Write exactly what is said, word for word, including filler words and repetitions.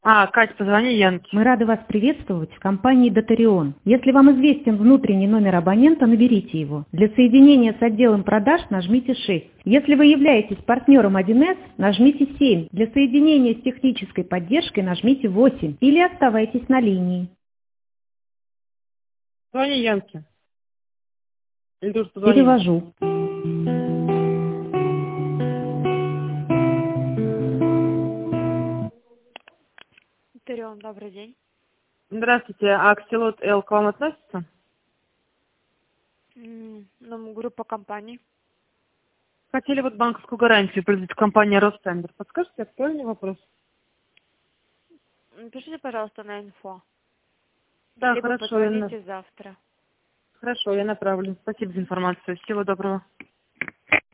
А, Кать, позвони Янке. Мы рады вас приветствовать в компании Дотарион. Если вам известен внутренний номер абонента, наберите его. Для соединения с отделом продаж нажмите шесть. Если вы являетесь партнером один эс, нажмите семь. Для соединения с технической поддержкой нажмите восемь. Или оставайтесь на линии. Звони Янке. Или ты уже позвонила? Перевожу. Тарион, добрый день. Здравствуйте. А Аксилот Л к вам относится? М, Ну, группа компаний. Хотели вот банковскую гарантию производить компания Ростендер. Подскажите, актуальный вопрос? Напишите, пожалуйста, на инфо. Да, Либо хорошо, я, на- позвоните завтра. хорошо, я направлю. Спасибо за информацию. Всего доброго.